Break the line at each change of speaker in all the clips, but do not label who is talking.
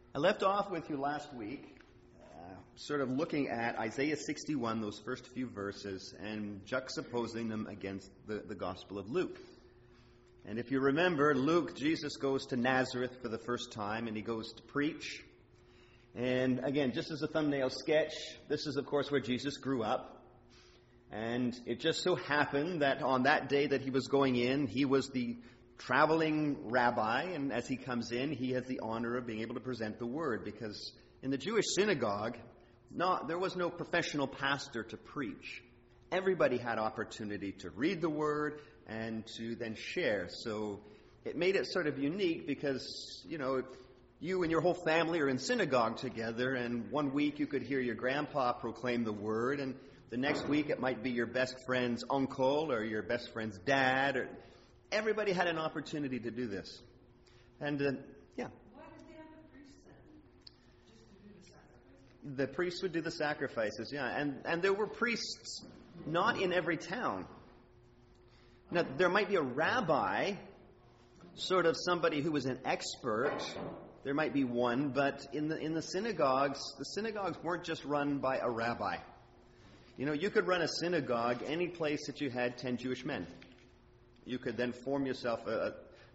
I left off with you last week, sort of looking at Isaiah 61, those first few verses, and juxtaposing them against the Gospel of Luke. And if you remember, Luke, Jesus goes to Nazareth for the first time, and he goes to preach. And again, just as a thumbnail sketch, this is, of course, where Jesus grew up. And it just so happened that on that day that he was going in, he was the traveling rabbi, and as he comes in, he has the honor of being able to present the word, because in the Jewish synagogue, there was no professional pastor to preach. Everybody had opportunity to read the word and to then share. So it made it sort of unique because, you and your whole family are in synagogue together, and one week you could hear your grandpa proclaim the word, and the next week it might be your best friend's uncle or your best friend's dad. Everybody had an opportunity to do this. And,
Why did they have the priests then? Just to do the sacrifices?
The priests would do the sacrifices, And there were priests not in every town. Now, there might be a rabbi, sort of somebody who was an expert. There might be one, but in the synagogues weren't just run by a rabbi. You could run a synagogue any place that you had 10 Jewish men. You could then form yourself a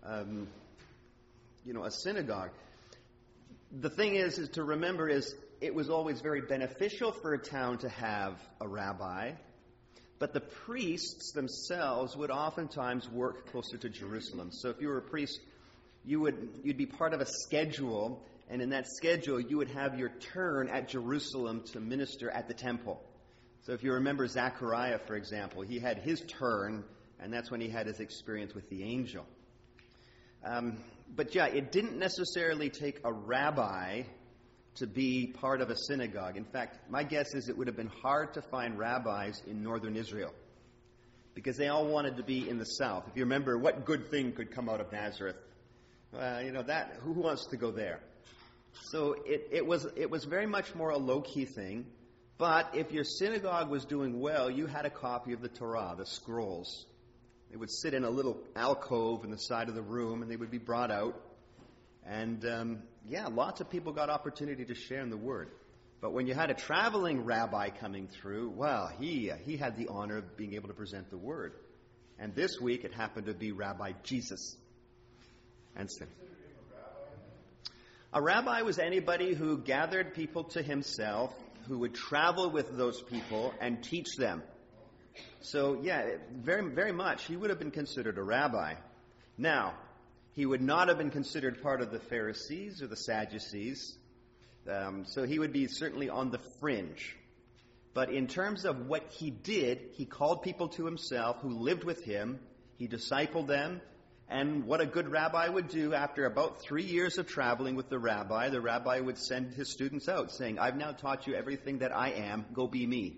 synagogue. The thing is to remember is it was always very beneficial for a town to have a rabbi, but the priests themselves would oftentimes work closer to Jerusalem. So if you were a priest, you'd be part of a schedule, and in that schedule you would have your turn at Jerusalem to minister at the temple. So if you remember Zechariah, for example, he had his turn, and that's when he had his experience with the angel. But it didn't necessarily take a rabbi to be part of a synagogue. In fact, my guess is it would have been hard to find rabbis in northern Israel, because they all wanted to be in the south. If you remember, what good thing could come out of Nazareth? Who wants to go there? So it was very much more a low-key thing. But if your synagogue was doing well, you had a copy of the Torah, the scrolls. They would sit in a little alcove in the side of the room, and they would be brought out. And, lots of people got opportunity to share in the word. But when you had a traveling rabbi coming through, he had the honor of being able to present the word. And this week, it happened to be Rabbi Jesus. Anston. A rabbi was anybody who gathered people to himself, who would travel with those people and teach them. So, very, very much, he would have been considered a rabbi. Now, he would not have been considered part of the Pharisees or the Sadducees, so he would be certainly on the fringe. But in terms of what he did, he called people to himself who lived with him, he discipled them, and what a good rabbi would do, after about 3 years of traveling with the rabbi would send his students out, saying, "I've now taught you everything that I am, go be me."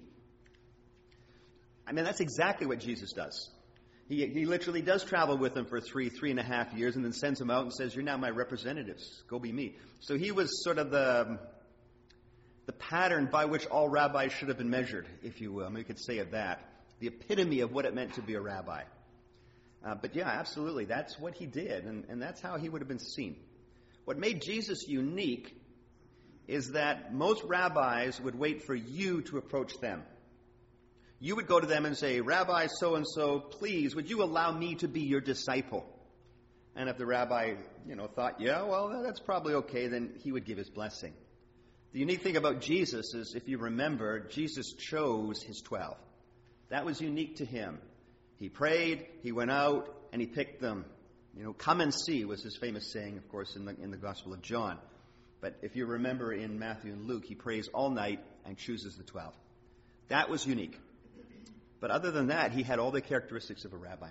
I mean, that's exactly what Jesus does. He literally does travel with them for 3.5 years, and then sends them out and says, "You're now my representatives, go be me." So he was sort of the pattern by which all rabbis should have been measured, if you will. I mean, you could say of that. The epitome of what it meant to be a rabbi. But absolutely, that's what he did, and that's how he would have been seen. What made Jesus unique is that most rabbis would wait for you to approach them. You would go to them and say, "Rabbi so-and-so, please, would you allow me to be your disciple?" And if the rabbi, thought, that's probably okay, then he would give his blessing. The unique thing about Jesus is, if you remember, Jesus chose his 12. That was unique to him. He prayed, he went out, and he picked them. "Come and see" was his famous saying, of course, in the Gospel of John. But if you remember in Matthew and Luke, he prays all night and chooses the 12. That was unique. But other than that, he had all the characteristics of a rabbi.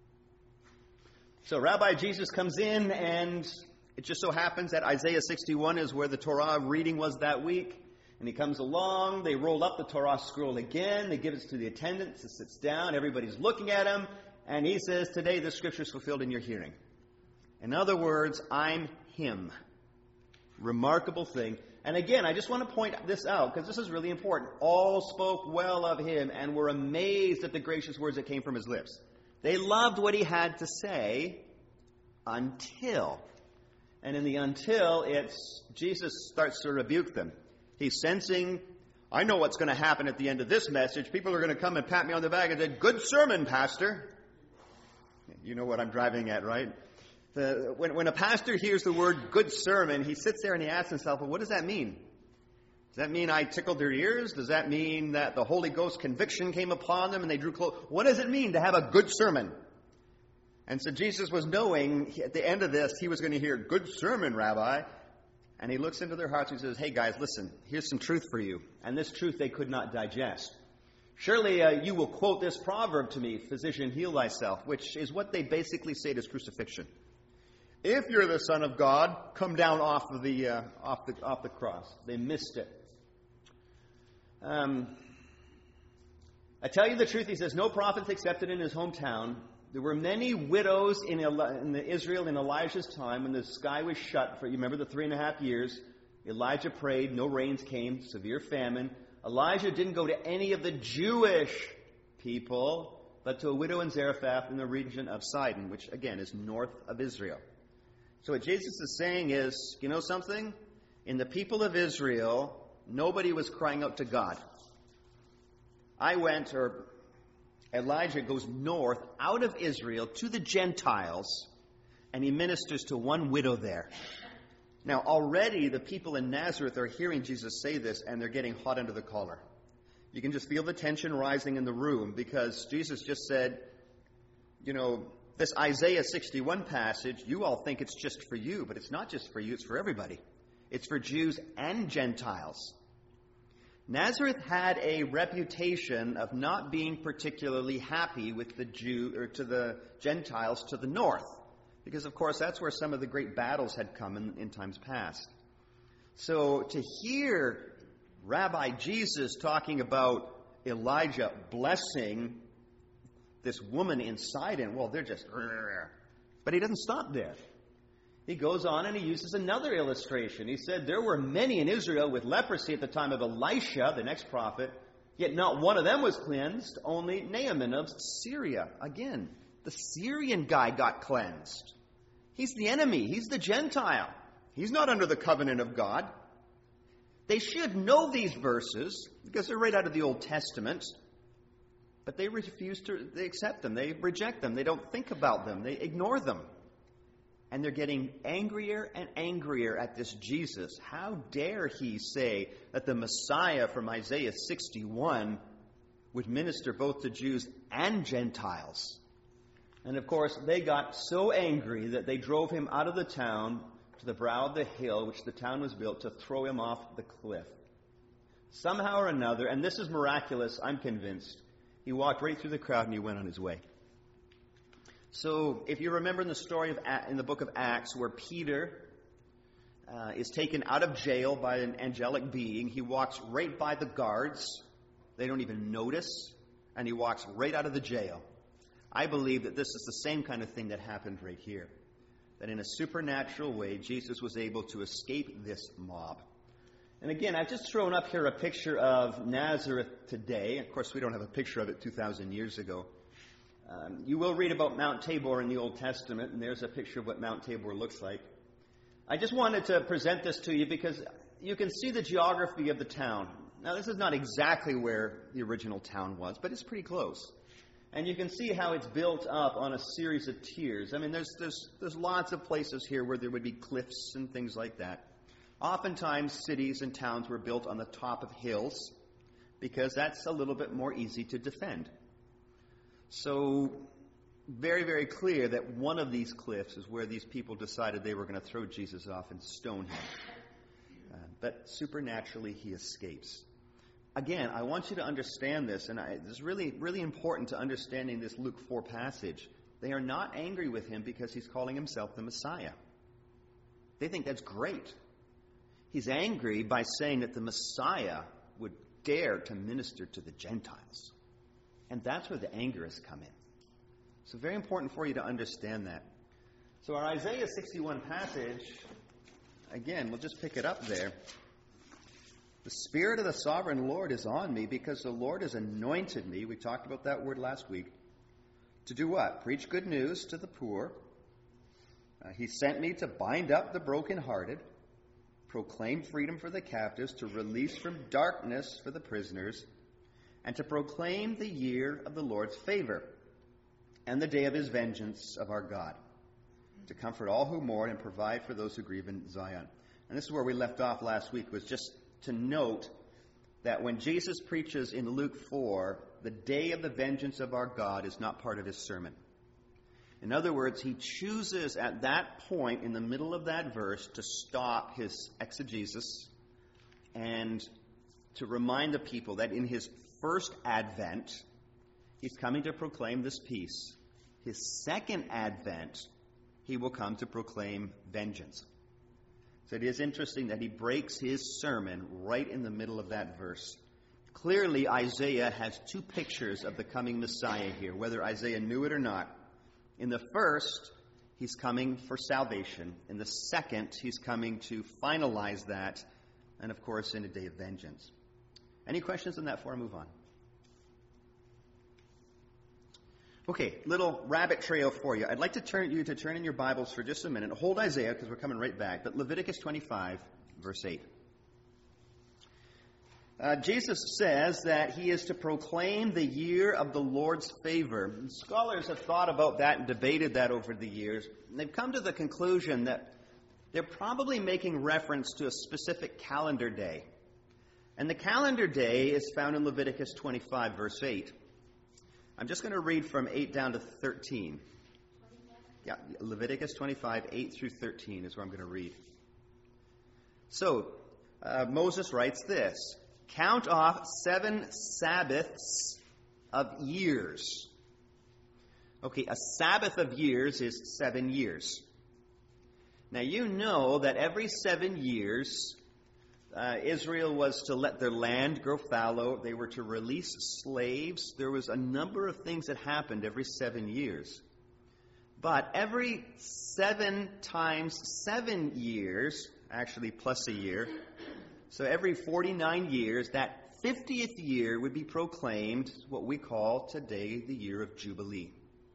So Rabbi Jesus comes in, and it just so happens that Isaiah 61 is where the Torah reading was that week. And he comes along, they roll up the Torah scroll again, they give it to the attendant, he sits down, everybody's looking at him, and he says, "Today the scripture is fulfilled in your hearing." In other words, I'm him. Remarkable thing. And again, I just want to point this out, because this is really important. All spoke well of him and were amazed at the gracious words that came from his lips. They loved what he had to say until And in the until, Jesus starts to rebuke them. He's sensing, I know what's going to happen at the end of this message. People are going to come and pat me on the back and say, good sermon, Pastor. You know what I'm driving at, right? When a pastor hears the word good sermon, he sits there and he asks himself, well, what does that mean? Does that mean I tickled their ears? Does that mean that the Holy Ghost conviction came upon them and they drew close? What does it mean to have a good sermon? And so Jesus was knowing at the end of this, he was going to hear, good sermon, Rabbi. And he looks into their hearts and says, hey guys, listen, here's some truth for you. And this truth they could not digest. Surely you will quote this proverb to me, physician, heal thyself, which is what they basically say to his crucifixion. If you're the Son of God, come down off the cross. They missed it. I tell you the truth, he says, no prophet's accepted in his hometown. There were many widows in Israel in Elijah's time when the sky was shut for, you remember the 3.5 years? Elijah prayed, no rains came, severe famine. Elijah didn't go to any of the Jewish people, but to a widow in Zarephath in the region of Sidon, which again is north of Israel. So what Jesus is saying is, you know something? In the people of Israel, nobody was crying out to God. Elijah goes north out of Israel to the Gentiles, and he ministers to one widow there. Now, already the people in Nazareth are hearing Jesus say this, and they're getting hot under the collar. You can just feel the tension rising in the room, because Jesus just said, you know, this Isaiah 61 passage, you all think it's just for you, but it's not just for you, it's for everybody. It's for Jews and Gentiles. Nazareth had a reputation of not being particularly happy with the Gentiles to the north, because of course that's where some of the great battles had come in times past. So to hear Rabbi Jesus talking about Elijah blessing this woman in Sidon, well, they're just... But he doesn't stop there. He goes on and he uses another illustration. He said there were many in Israel with leprosy at the time of Elisha, the next prophet, yet not one of them was cleansed, only Naaman of Syria. Again, the Syrian guy got cleansed. He's the enemy. He's the Gentile. He's not under the covenant of God. They should know these verses because they're right out of the Old Testament. But they they accept them. They reject them. They don't think about them. They ignore them. And they're getting angrier and angrier at this Jesus. How dare he say that the Messiah from Isaiah 61 would minister both to Jews and Gentiles? And of course, they got so angry that they drove him out of the town to the brow of the hill, which the town was built, to throw him off the cliff. Somehow or another, and this is miraculous, I'm convinced, he walked right through the crowd and he went on his way. So, if you remember in the story in the book of Acts where Peter is taken out of jail by an angelic being, he walks right by the guards. They don't even notice, and he walks right out of the jail. I believe that this is the same kind of thing that happened right here. That in a supernatural way, Jesus was able to escape this mob. And again, I've just thrown up here a picture of Nazareth today. Of course, we don't have a picture of it 2,000 years ago. You will read about Mount Tabor in the Old Testament, and there's a picture of what Mount Tabor looks like. I just wanted to present this to you because you can see the geography of the town. Now, this is not exactly where the original town was, but it's pretty close. And you can see how it's built up on a series of tiers. I mean, there's lots of places here where there would be cliffs and things like that. Oftentimes, cities and towns were built on the top of hills because that's a little bit more easy to defend. So, very, very clear that one of these cliffs is where these people decided they were going to throw Jesus off and stone him. But supernaturally, he escapes. Again, I want you to understand this, and it's really, really important to understanding this Luke 4 passage. They are not angry with him because he's calling himself the Messiah. They think that's great. He's angry by saying that the Messiah would dare to minister to the Gentiles. And that's where the anger has come in. So very important for you to understand that. So our Isaiah 61 passage, again, we'll just pick it up there. The Spirit of the Sovereign Lord is on me because the Lord has anointed me. We talked about that word last week. To do what? Preach good news to the poor. He sent me to bind up the brokenhearted, proclaim freedom for the captives, to release from darkness for the prisoners, and to proclaim the year of the Lord's favor and the day of his vengeance of our God, to comfort all who mourn and provide for those who grieve in Zion. And this is where we left off last week, was just to note that when Jesus preaches in Luke 4, the day of the vengeance of our God is not part of his sermon. In other words, he chooses at that point in the middle of that verse to stop his exegesis and to remind the people that in his first advent, he's coming to proclaim this peace. His second advent, he will come to proclaim vengeance. So it is interesting that he breaks his sermon right in the middle of that verse. Clearly, Isaiah has two pictures of the coming Messiah here, whether Isaiah knew it or not. In the first, he's coming for salvation. In the second, he's coming to finalize that, and of course, in a day of vengeance. Any questions on that before I move on? Okay, little rabbit trail for you. I'd like to turn in your Bibles for just a minute. Hold Isaiah, because we're coming right back. But Leviticus 25, verse 8. Jesus says that he is to proclaim the year of the Lord's favor. And scholars have thought about that and debated that over the years. And they've come to the conclusion that they're probably making reference to a specific calendar day. And the calendar day is found in Leviticus 25, verse 8. I'm just going to read from 8 down to 13. Yeah, Leviticus 25, 8 through 13 is where I'm going to read. So, Moses writes this: count off 7 Sabbaths of years. Okay, a Sabbath of years is 7 years. Now, you know that every 7 years, Israel was to let their land grow fallow. They were to release slaves. There was a number of things that happened every 7 years. But every 7 times 7 years, actually plus a year, so every 49 years, that 50th year would be proclaimed what we call today the year of Jubilee.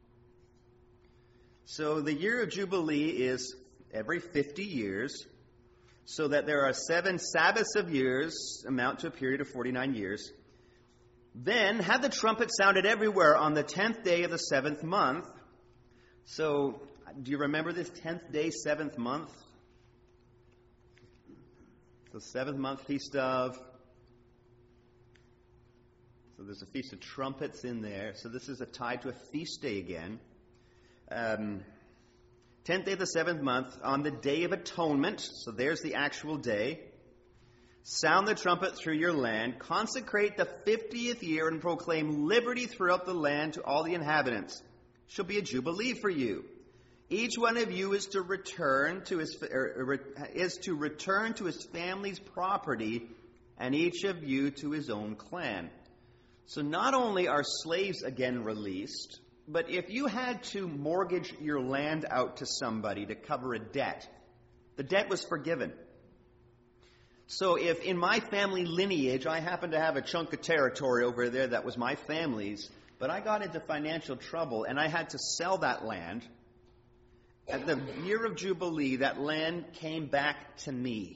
So the year of Jubilee is every 50 years, so that there are 7 Sabbaths of years, amount to a period of 49 years. Then have the trumpet sounded everywhere on the 10th day of the 7th month. So, do you remember this 10th day, 7th month? The 7th month feast of... So there's a Feast of Trumpets in there. So this is tied to a feast day again. 10th day of the 7th month, on the Day of Atonement, so there's the actual day. Sound the trumpet through your land, consecrate the 50th year, and proclaim liberty throughout the land to all the inhabitants. Shall be a jubilee for you. Each one of you is to return to his family's property, and each of you to his own clan. So not only are slaves again released, but if you had to mortgage your land out to somebody to cover a debt, the debt was forgiven. So if in my family lineage I happen to have a chunk of territory over there that was my family's, but I got into financial trouble and I had to sell that land, at the year of Jubilee, that land came back to me.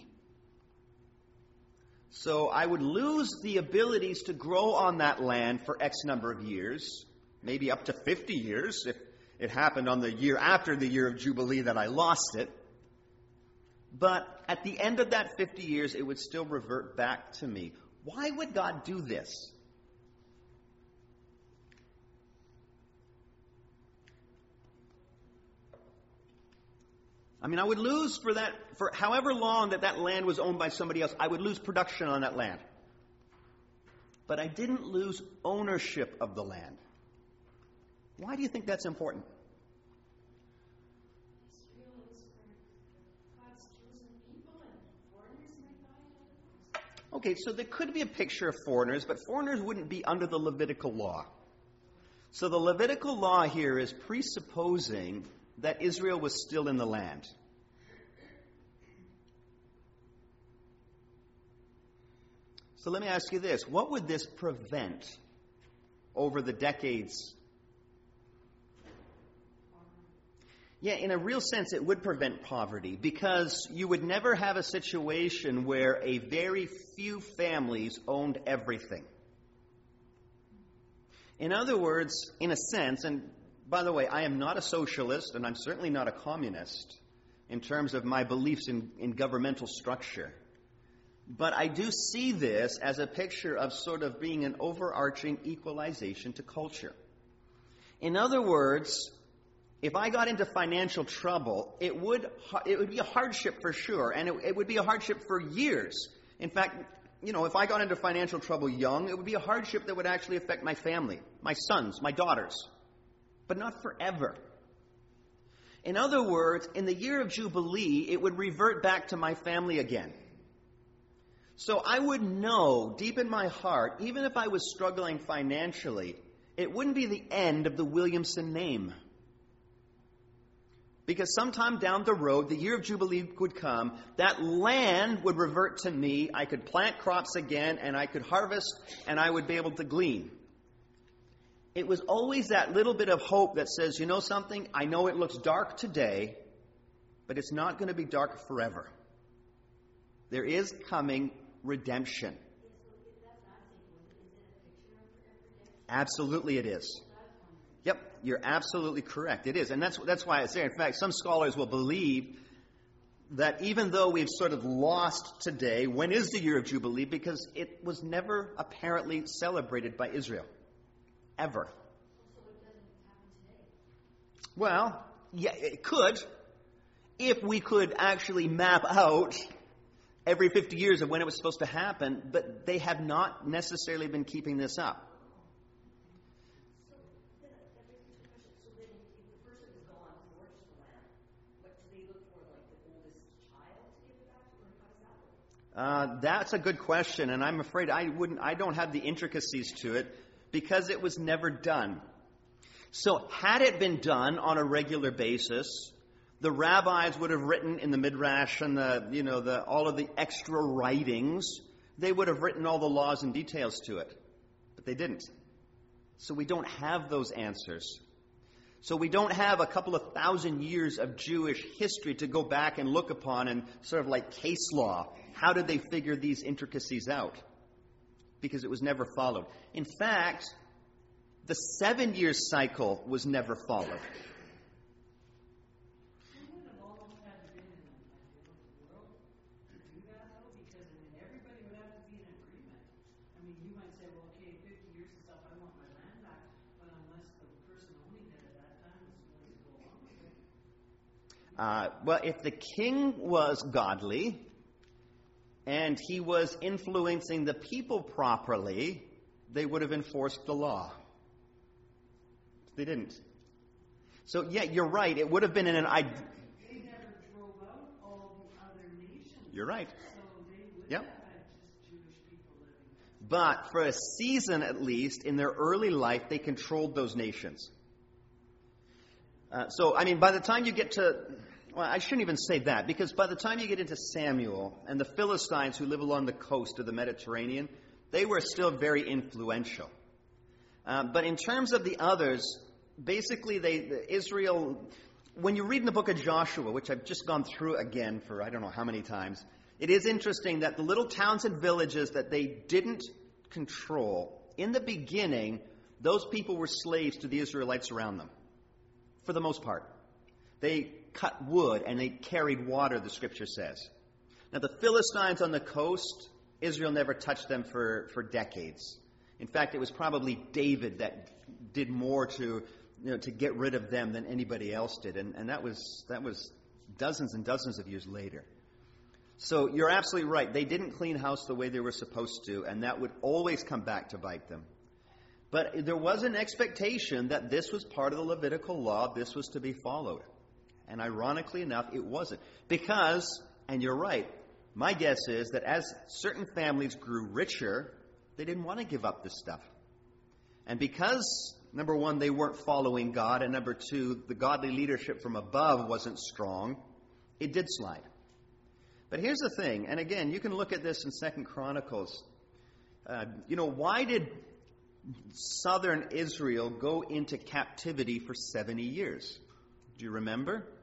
So I would lose the abilities to grow on that land for X number of years, maybe up to 50 years, if it happened on the year after the year of Jubilee that I lost it. But at the end of that 50 years, it would still revert back to me. Why would God do this? I mean, I would lose for however long that land was owned by somebody else, I would lose production on that land. But I didn't lose ownership of the land. Why do you think that's important? Okay, so there could be a picture of foreigners, but foreigners wouldn't be under the Levitical law. So the Levitical law here is presupposing that Israel was still in the land. So let me ask you this. What would this prevent over the decades? Yeah, in a real sense, it would prevent poverty because you would never have a situation where a very few families owned everything. In other words, in a sense, and by the way, I am not a socialist and I'm certainly not a communist in terms of my beliefs in governmental structure. But I do see this as a picture of sort of being an overarching equalization to culture. In other words, if I got into financial trouble, it would be a hardship for sure, and it would be a hardship for years. In fact, if I got into financial trouble young, it would be a hardship that would actually affect my family, my sons, my daughters, but not forever. In other words, in the year of Jubilee, it would revert back to my family again. So I would know deep in my heart, even if I was struggling financially, it wouldn't be the end of the Williamson name. Because sometime down the road, the year of Jubilee would come, that land would revert to me, I could plant crops again, and I could harvest, and I would be able to glean. It was always that little bit of hope that says, you know something, I know it looks dark today, but it's not going to be dark forever. There is coming redemption. Absolutely it is. Yep, you're absolutely correct. It is. And that's why it's there. In fact, some scholars will believe that even though we've sort of lost today, when is the year of Jubilee? Because it was never apparently celebrated by Israel. Ever.
So it doesn't happen today.
Well, yeah, it could. If we could actually map out every 50 years of when it was supposed to happen, but they have not necessarily been keeping this up. That's a good question, and I'm afraid I don't have the intricacies to it because it was never done. So had it been done on a regular basis, the rabbis would have written in the Midrash and all of the extra writings. They would have written all the laws and details to it, but they didn't. So we don't have those answers. So we don't have a couple of thousand years of Jewish history to go back and look upon and sort of like case law. How did they figure these intricacies out? Because it was never followed. In fact, the 7-year cycle was never followed. Well, if the king was godly and he was influencing the people properly, they would have enforced the law. They didn't. So, yeah, you're right. It would have been in an...
They never drove out all the other nations.
You're right.
So they would
Yep.
have had just Jewish people living.
But for a season at least, in their early life, they controlled those nations. By the time you get to... Well, I shouldn't even say that, because by the time you get into Samuel and the Philistines who live along the coast of the Mediterranean, they were still very influential. But in terms of the others, basically Israel, when you read in the book of Joshua, which I've just gone through again for I don't know how many times, it is interesting that the little towns and villages that they didn't control, in the beginning, those people were slaves to the Israelites around them, for the most part. They cut wood and they carried water, the scripture says. Now, the Philistines on the coast, Israel never touched them for decades. In fact, it was probably David that did more to get rid of them than anybody else did. And that was dozens and dozens of years later. So you're absolutely right. They didn't clean house the way they were supposed to, and that would always come back to bite them. But there was an expectation that this was part of the Levitical law. This was to be followed. And ironically enough, it wasn't. Because, and you're right, my guess is that as certain families grew richer, they didn't want to give up this stuff. And because, number one, they weren't following God, and number two, the godly leadership from above wasn't strong, it did slide. But here's the thing, and again, you can look at this in 2 Chronicles. Why did southern Israel go into captivity for 70 years? Do you remember?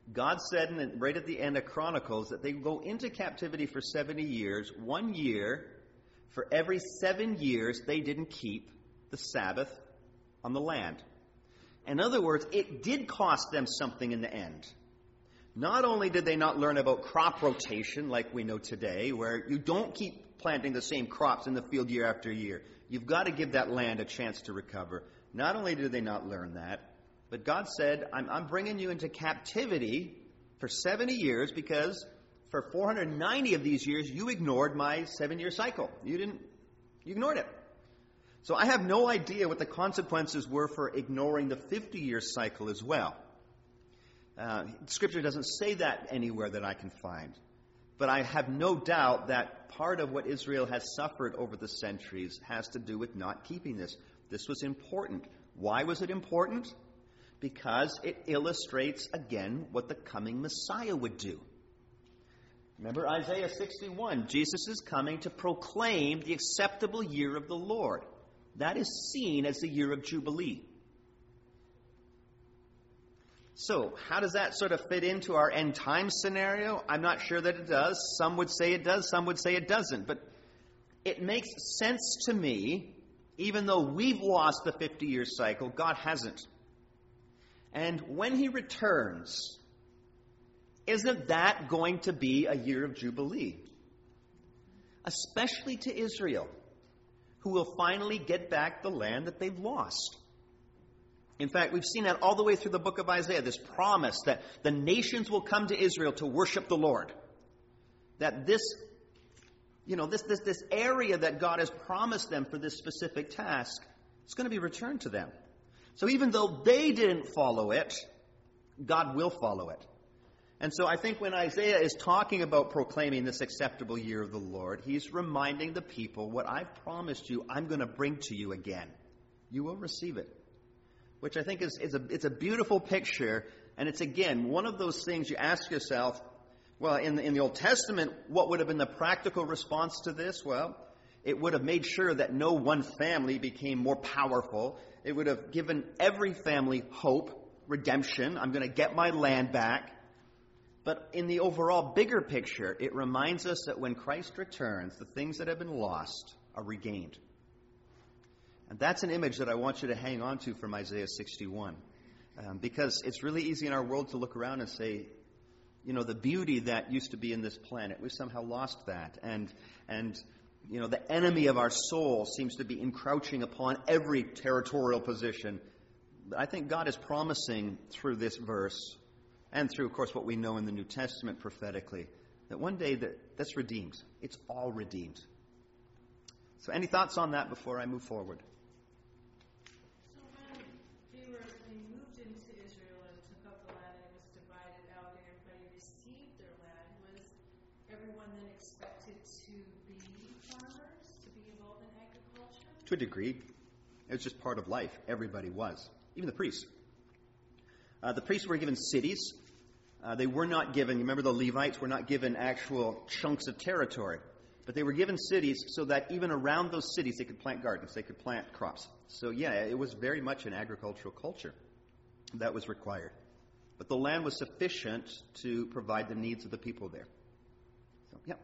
God said right at the end of Chronicles that they go into captivity for 70 years, 1 year for every 7 years they didn't keep the Sabbath on the land. In other words, it did cost them something in the end. Not only did they not learn about crop rotation like we know today, where you don't keep planting the same crops in the field year after year. You've got to give that land a chance to recover. Not only did they not learn that, but God said, I'm bringing you into captivity for 70 years because for 490 of these years you ignored my 7-year cycle. You ignored it. So I have no idea what the consequences were for ignoring the 50-year cycle as well. Scripture doesn't say that anywhere that I can find. But I have no doubt that part of what Israel has suffered over the centuries has to do with not keeping this. This was important. Why was it important? Because it illustrates, again, what the coming Messiah would do. Remember Isaiah 61. Jesus is coming to proclaim the acceptable year of the Lord. That is seen as the year of Jubilee. So, how does that sort of fit into our end time scenario? I'm not sure that it does. Some would say it does, some would say it doesn't. But it makes sense to me, even though we've lost the 50-year cycle, God hasn't. And when he returns, isn't that going to be a year of Jubilee? Especially to Israel, who will finally get back the land that they've lost. In fact, we've seen that all the way through the book of Isaiah, this promise that the nations will come to Israel to worship the Lord. That this area that God has promised them for this specific task is going to be returned to them. So even though they didn't follow it, God will follow it. And so I think when Isaiah is talking about proclaiming this acceptable year of the Lord, he's reminding the people, what I've promised you, I'm going to bring to you again. You will receive it. Which I think is a beautiful picture, and it's again one of those things you ask yourself, well, in the Old Testament, what would have been the practical response to this? Well, it would have made sure that no one family became more powerful. It would have given every family hope, redemption. I'm going to get my land back. But in the overall bigger picture, it reminds us that when Christ returns, the things that have been lost are regained. And that's an image that I want you to hang on to from Isaiah 61. Because it's really easy in our world to look around and say, the beauty that used to be in this planet, we've somehow lost that. And the enemy of our soul seems to be encroaching upon every territorial position. But I think God is promising through this verse, and through, of course, what we know in the New Testament prophetically, that one day that's redeemed. It's all redeemed. So any thoughts on that before I move forward?
They moved into Israel and took up the land and it was divided out and everybody received their land, was everyone then expected to be farmers, to be involved in agriculture?
To a degree. It was just part of life. Everybody was. Even the priests. The priests were given cities. They were not given, remember the Levites were not given actual chunks of territory. But they were given cities so that even around those cities they could plant gardens, they could plant crops. So yeah, it was very much an agricultural culture that was required. But the land was sufficient to provide the needs of the people there. So, yeah.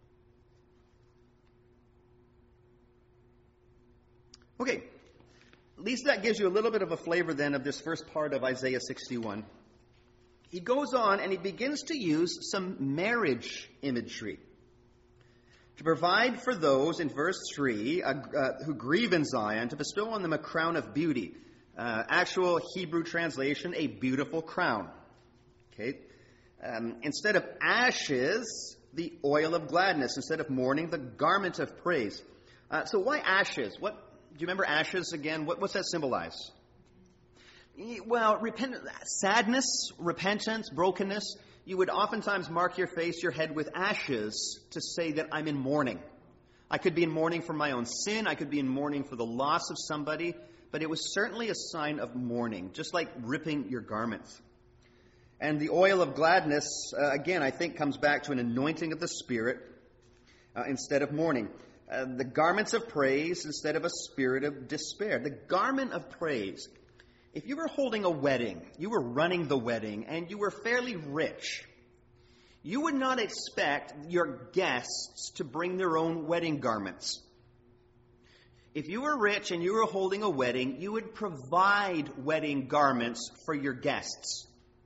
Okay, at least that gives you a little bit of a flavor then of this first part of Isaiah 61. He goes on and he begins to use some marriage imagery. To provide for those, in verse 3, who grieve in Zion, to bestow on them a crown of beauty. Actual Hebrew translation, a beautiful crown. Okay. Instead of ashes, the oil of gladness. Instead of mourning, the garment of praise. So why ashes? Do you remember ashes again? What's that symbolize? Well, sadness, repentance, brokenness. You would oftentimes mark your face, your head with ashes to say that I'm in mourning. I could be in mourning for my own sin. I could be in mourning for the loss of somebody. But it was certainly a sign of mourning, just like ripping your garments. And the oil of gladness, again, I think comes back to an anointing of the Spirit instead of mourning. The garments of praise instead of a spirit of despair. The garment of praise. If you were holding a wedding, you were running the wedding, and you were fairly rich, you would not expect your guests to bring their own wedding garments. If you were rich and you were holding a wedding, you would provide wedding garments for your guests.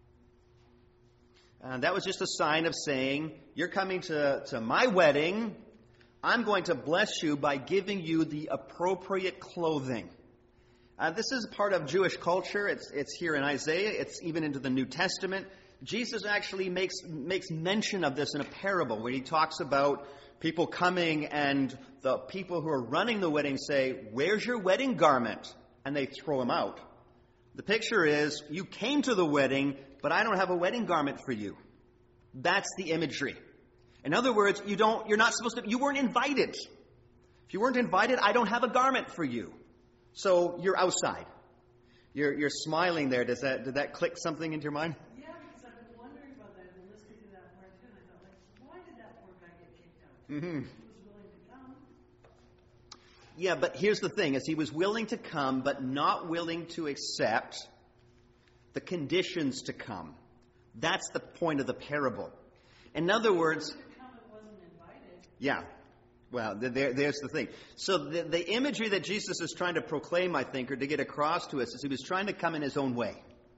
That was just a sign of saying, you're coming to my wedding, I'm going to bless you by giving you the appropriate clothing. This is part of Jewish culture. It's here in Isaiah. It's even into the New Testament. Jesus actually makes mention of this in a parable where he talks about people coming and the people who are running the wedding say, "Where's your wedding garment?" And they throw him out. The picture is, you came to the wedding, but I don't have a wedding garment for you. That's the imagery. In other words, you weren't invited. If you weren't invited, I don't have a garment for you. So you're outside. You're smiling there. Did that click something into your mind?
Yeah, because I've been wondering about that and listening to that part too. And I thought, why did that poor guy get kicked out?
Mm-hmm.
He was willing to come.
Yeah, but here's the thing: is he was willing to come, but not willing to accept the conditions to come. That's the point of the parable. In other words,
He could come and wasn't invited.
yeah. Well, there's the thing. So the imagery that Jesus is trying to proclaim, I think, or to get across to us, is he was trying to come in his own way.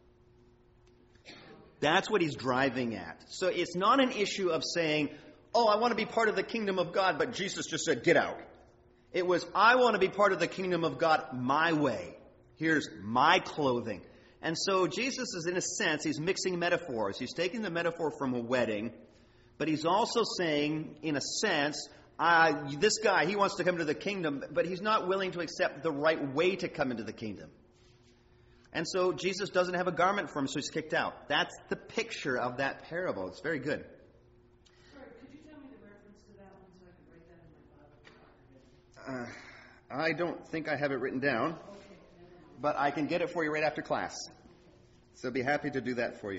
That's what he's driving at. So it's not an issue of saying, oh, I want to be part of the kingdom of God, but Jesus just said, get out. It was, I want to be part of the kingdom of God my way. Here's my clothing. And so Jesus is, in a sense, he's mixing metaphors. He's taking the metaphor from a wedding, but he's also saying, in a sense, this guy, he wants to come to the kingdom, but he's not willing to accept the right way to come into the kingdom. And so Jesus doesn't have a garment for him, so he's kicked out. That's the picture of that parable. It's very good.
Sorry, could you tell me the reference to that one so I could write that in my Bible?
I don't think I have it written down, but I can get it for you right after class. So I'd be happy to do that for you.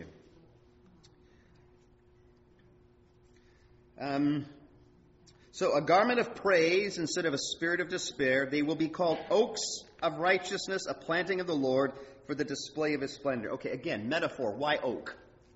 So a garment of praise instead of a spirit of despair. They will be called oaks of righteousness, a planting of the Lord for the display of his splendor. Okay, again, metaphor. Why oak?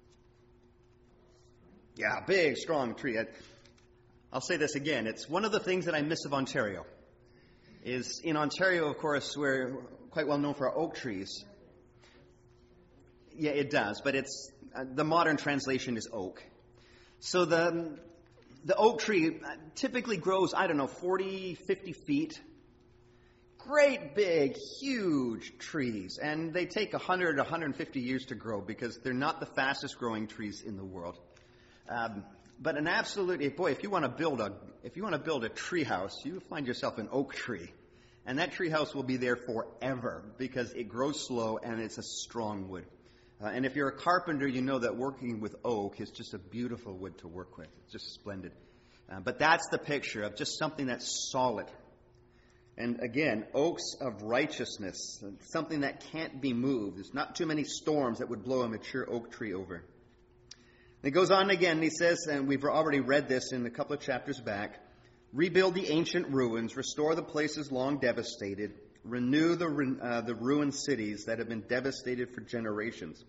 Yeah, big, strong tree. I'll say this again. It's one of the things that I miss of Ontario. Is in Ontario, of course, we're quite well known for our oak trees. Yeah, it does, but it's the modern translation is oak. So the oak tree typically grows, 40, 50 feet. Great big, huge trees. And they take 100, 150 years to grow because they're not the fastest growing trees in the world. But an absolute, if you want to build a tree house, you find yourself an oak tree. And that tree house will be there forever because it grows slow and it's a strong wood. And if you're a carpenter, you know that working with oak is just a beautiful wood to work with. It's just splendid. But that's the picture of just something that's solid. And again, oaks of righteousness, something that can't be moved. There's not too many storms that would blow a mature oak tree over. And it goes on again, and he says, and we've already read this in a couple of chapters back, rebuild the ancient ruins, restore the places long devastated, renew the ruined cities that have been devastated for generations.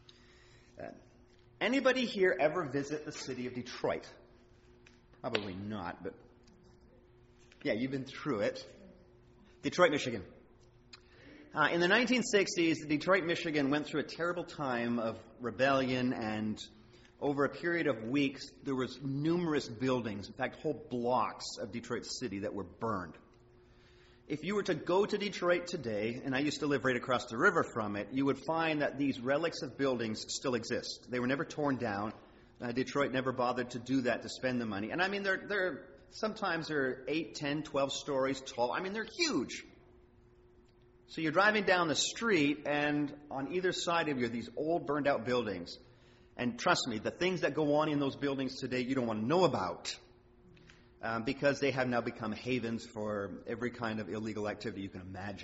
Anybody here ever visit the city of Detroit? Probably not, but yeah, you've been through it. Detroit, Michigan. In the 1960s, Detroit, Michigan went through a terrible time of rebellion, and over a period of weeks, there was numerous buildings, in fact, whole blocks of Detroit City that were burned. If you were to go to Detroit today, and I used to live right across the river from it, you would find that these relics of buildings still exist. They were never torn down. Detroit never bothered to do that, to spend the money. And I mean, sometimes they're 8, 10, 12 stories tall. I mean, they're huge. So you're driving down the street, and on either side of you are these old, burned-out buildings. And trust me, the things that go on in those buildings today you don't want to know about. Because they have now become havens for every kind of illegal activity you can imagine.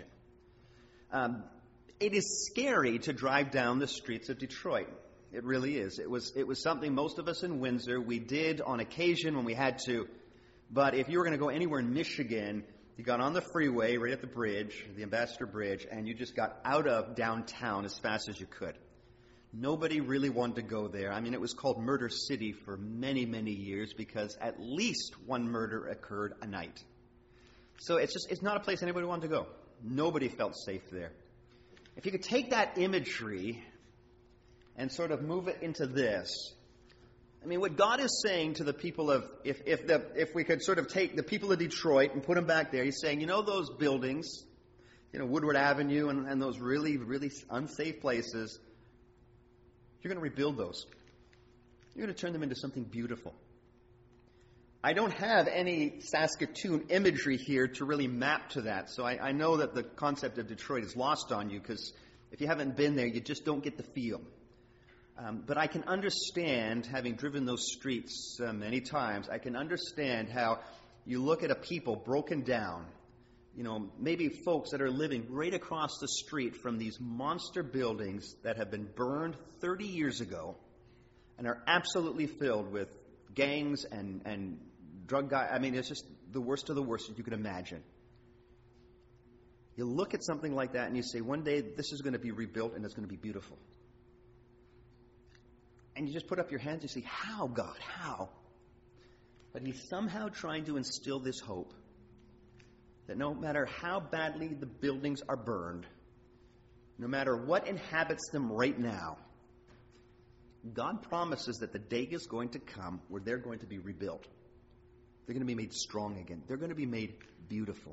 It is scary to drive down the streets of Detroit. It really is. It was something most of us in Windsor, we did on occasion when we had to. But if you were going to go anywhere in Michigan, You got on the freeway right at the bridge, the Ambassador Bridge, and you just got out of downtown as fast as you could. Nobody really wanted to go there. I mean, it was called Murder City for many, many years because at least one murder occurred a night. So it's not a place anybody wanted to go. Nobody felt safe there. If you could take that imagery and sort of move it into this, I mean, what God is saying to the people of, if we could sort of take the people of Detroit and put them back there, He's saying, those buildings, Woodward Avenue and those really, really unsafe places, you're going to rebuild those. You're going to turn them into something beautiful. I don't have any Saskatoon imagery here to really map to that, so I know that the concept of Detroit is lost on you because if you haven't been there, you just don't get the feel. But I can understand, having driven those streets many times, I can understand how you look at a people broken down, maybe folks that are living right across the street from these monster buildings that have been burned 30 years ago and are absolutely filled with gangs and drug guys. I mean, it's just the worst of the worst that you could imagine. You look at something like that and you say, one day this is going to be rebuilt and it's going to be beautiful. And you just put up your hands and you say, how, God, how? But He's somehow trying to instill this hope that no matter how badly the buildings are burned, no matter what inhabits them right now, God promises that the day is going to come where they're going to be rebuilt. They're going to be made strong again. They're going to be made beautiful.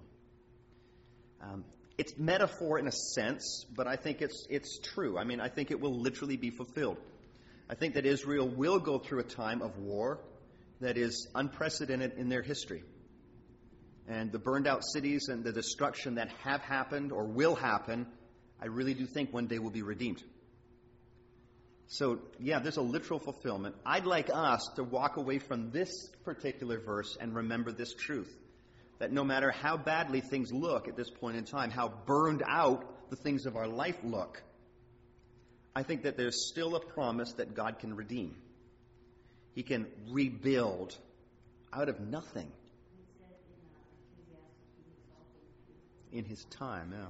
It's metaphor in a sense, but I think it's true. I mean, I think it will literally be fulfilled. I think that Israel will go through a time of war that is unprecedented in their history. And the burned out cities and the destruction that have happened or will happen, I really do think one day will be redeemed. So, yeah, there's a literal fulfillment. I'd like us to walk away from this particular verse and remember this truth. That no matter how badly things look at this point in time, how burned out the things of our life look, I think that there's still a promise that God can redeem. He can rebuild out of nothing. In His time, yeah.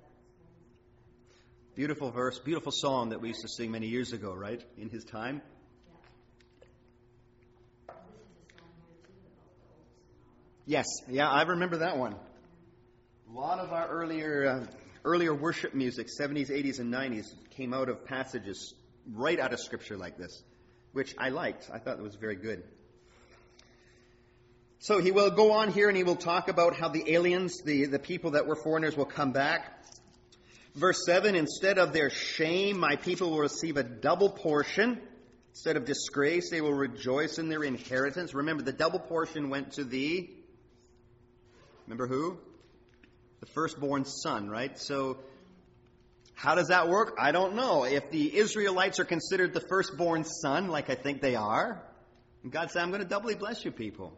Beautiful verse, beautiful song that we used to sing many years ago, right? In His time. Yes, yeah, I remember that one. A lot of our earlier worship music, 70s, 80s, and 90s, came out of passages right out of Scripture like this, which I liked. I thought it was very good. So he will go on here and he will talk about how the aliens, the people that were foreigners, will come back. Verse 7, instead of their shame, my people will receive a double portion. Instead of disgrace, they will rejoice in their inheritance. Remember, the double portion went to remember who? The firstborn son, right? So how does that work? I don't know. If the Israelites are considered the firstborn son, like I think they are, God said, I'm going to doubly bless you people.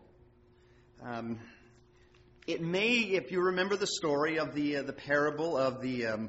It may, if you remember the story of the parable of the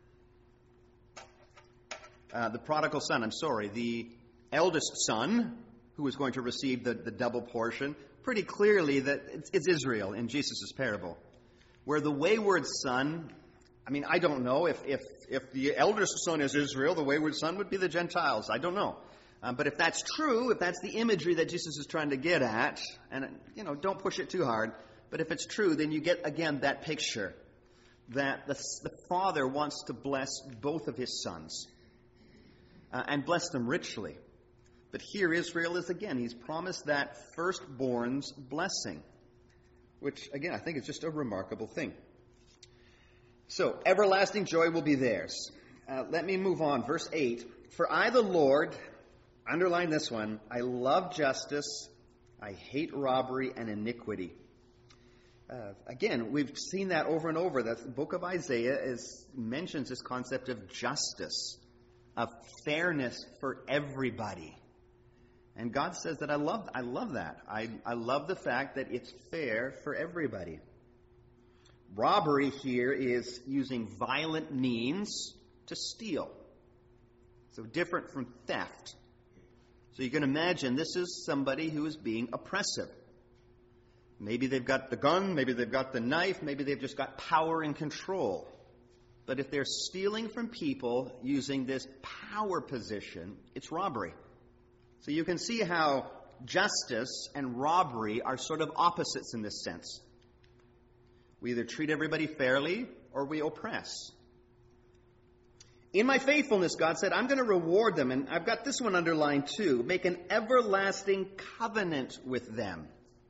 prodigal son, the eldest son who was going to receive the double portion, pretty clearly that it's Israel in Jesus' parable. Where the wayward son, I mean, I don't know. If the eldest son is Israel, the wayward son would be the Gentiles. I don't know. But if that's true, if that's the imagery that Jesus is trying to get at, and, don't push it too hard, but if it's true, then you get, again, that picture that the Father wants to bless both of His sons and bless them richly. But here Israel is, again, He's promised that firstborn's blessing, which, again, I think is just a remarkable thing. So, everlasting joy will be theirs. Let me move on. Verse 8. For I, the Lord, underline this one, I love justice, I hate robbery and iniquity. Again, we've seen that over and over. The book of Isaiah mentions this concept of justice, of fairness for everybody. And God says that I love that. I love the fact that it's fair for everybody. Robbery here is using violent means to steal. So different from theft. So you can imagine this is somebody who is being oppressive. Maybe they've got the gun, maybe they've got the knife, maybe they've just got power and control. But if they're stealing from people using this power position, it's robbery. So you can see how justice and robbery are sort of opposites in this sense. We either treat everybody fairly or we oppress. In my faithfulness, God said, I'm going to reward them. And I've got this one underlined too. Make an everlasting covenant with them.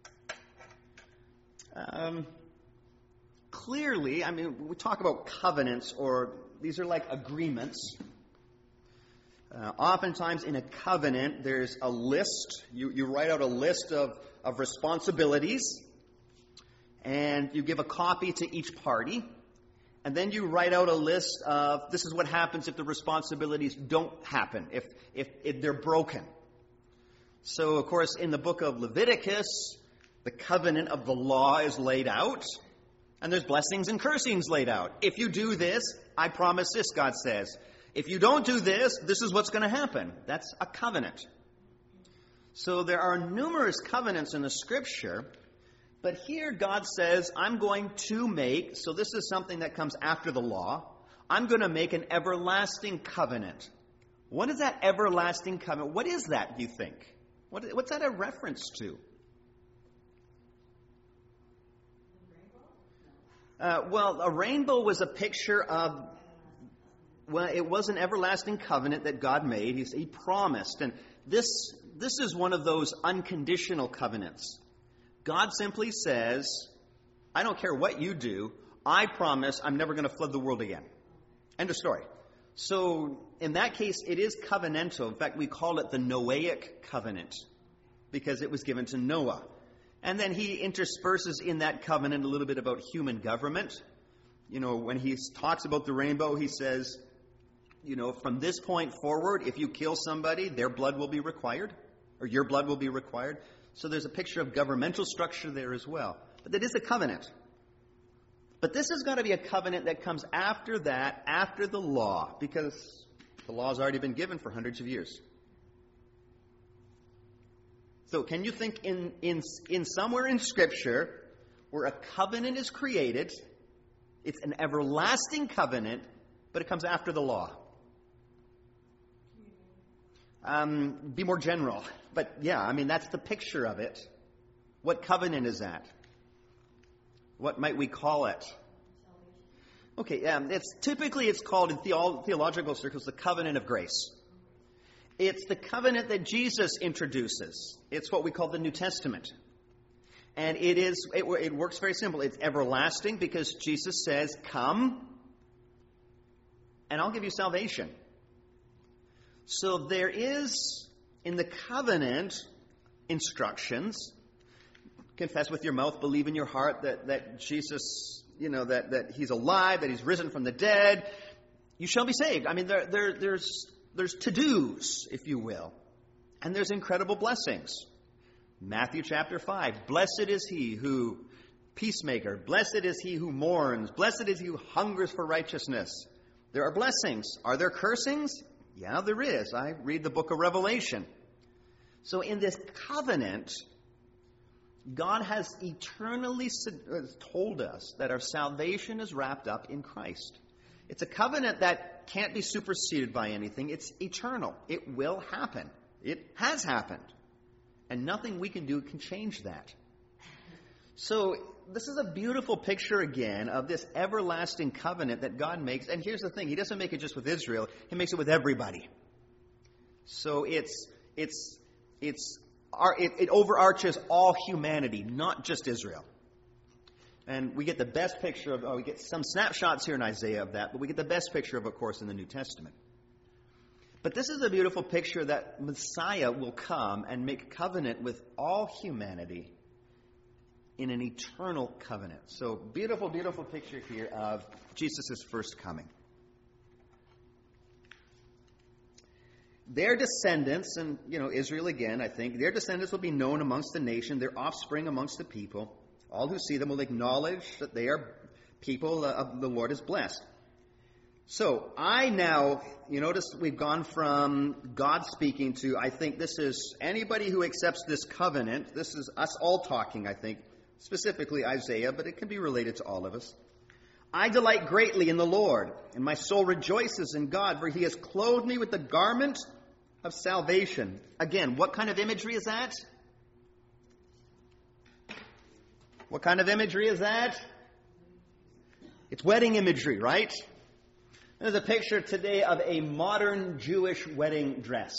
Clearly, I mean, we talk about covenants, or these are like agreements. Oftentimes in a covenant, there's a list. You write out a list of responsibilities, and you give a copy to each party. And then you write out a list of, this is what happens if the responsibilities don't happen, if they're broken. So, of course, in the book of Leviticus, the covenant of the law is laid out, and there's blessings and cursings laid out. If you do this, I promise this, God says. If you don't do this, this is what's going to happen. That's a covenant. So there are numerous covenants in the Scripture, but here God says, I'm going to make, so this is something that comes after the law, I'm going to make an everlasting covenant. What is that everlasting covenant? What is that, do you think? What's that a reference to? Well, a rainbow was a picture of, well, it was an everlasting covenant that God made. He promised. And this is one of those unconditional covenants. God simply says, I don't care what you do. I promise I'm never going to flood the world again. End of story. So in that case, it is covenantal. In fact, we call it the Noahic covenant because it was given to Noah. And then he intersperses in that covenant a little bit about human government. You know, when he talks about the rainbow, he says, you know, from this point forward, if you kill somebody, their blood will be required, or your blood will be required. So there's a picture of governmental structure there as well. But that is a covenant. But this has got to be a covenant that comes after that, after the law, because the law has already been given for hundreds of years. So can you think in somewhere in Scripture where a covenant is created, it's an everlasting covenant, but it comes after the law? Be more general. But yeah, I mean, that's the picture of it. What covenant is that? What might we call it? Okay, it's called in theological circles the covenant of grace. It's the covenant that Jesus introduces. It's what we call the New Testament. And it works very simple. It's everlasting because Jesus says, come, and I'll give you salvation. So there is, in the covenant, instructions. Confess with your mouth, believe in your heart that Jesus, that he's alive, that he's risen from the dead. You shall be saved. I mean, there's to-dos, if you will. And there's incredible blessings. Matthew chapter 5. Blessed is he who, peacemaker, blessed is he who mourns, blessed is he who hungers for righteousness. There are blessings. Are there cursings? Yeah, there is. I read the book of Revelation. So in this covenant, God has eternally told us that our salvation is wrapped up in Christ. It's a covenant that can't be superseded by anything. It's eternal. It will happen. It has happened. And nothing we can do can change that. So this is a beautiful picture again of this everlasting covenant that God makes. And here's the thing. He doesn't make it just with Israel. He makes it with everybody. So it overarches all humanity, not just Israel. And we get the best picture of, we get some snapshots here in Isaiah of that, but we get the best picture of course, in the New Testament. But this is a beautiful picture that Messiah will come and make covenant with all humanity in an eternal covenant. So beautiful, beautiful picture here of Jesus' first coming. Their descendants, and Israel again, I think, their descendants will be known amongst the nation, their offspring amongst the people. All who see them will acknowledge that they are people of the Lord is blessed. So I now, you notice we've gone from God speaking to, I think this is anybody who accepts this covenant. This is us all talking, I think. specifically Isaiah, but it can be related to all of us. I delight greatly in the Lord, and my soul rejoices in God, for he has clothed me with the garment of salvation. Again, what kind of imagery is that? What kind of imagery is that? It's wedding imagery, right? There's a picture today of a modern Jewish wedding dress.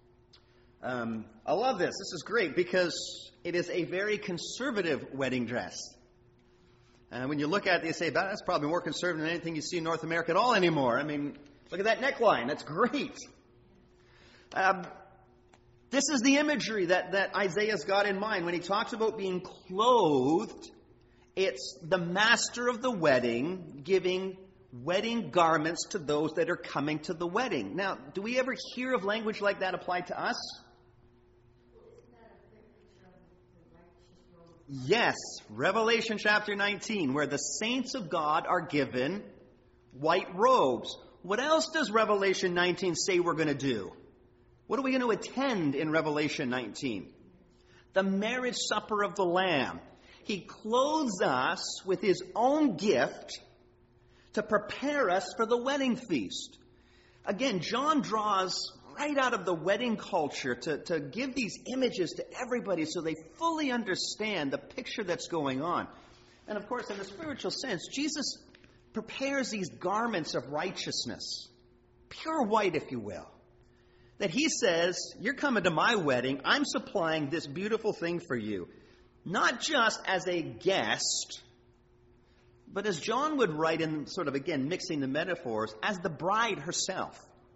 I love this. This is great because it is a very conservative wedding dress. When you look at it, you say, that's probably more conservative than anything you see in North America at all anymore. I mean, look at that neckline. That's great. This is the imagery that Isaiah's got in mind. When he talks about being clothed, it's the master of the wedding giving wedding garments to those that are coming to the wedding. Now, do we ever hear of language like that applied to us? Yes, Revelation chapter 19, where the saints of God are given white robes. What else does Revelation 19 say we're going to do? What are we going to attend in Revelation 19? The marriage supper of the Lamb. He clothes us with his own gift to prepare us for the wedding feast. Again, John draws right out of the wedding culture to give these images to everybody so they fully understand the picture that's going on. And of course, in a spiritual sense, Jesus prepares these garments of righteousness, pure white, if you will. That he says, you're coming to my wedding, I'm supplying this beautiful thing for you. Not just as a guest, but as John would write in sort of, again, mixing the metaphors, as the bride herself.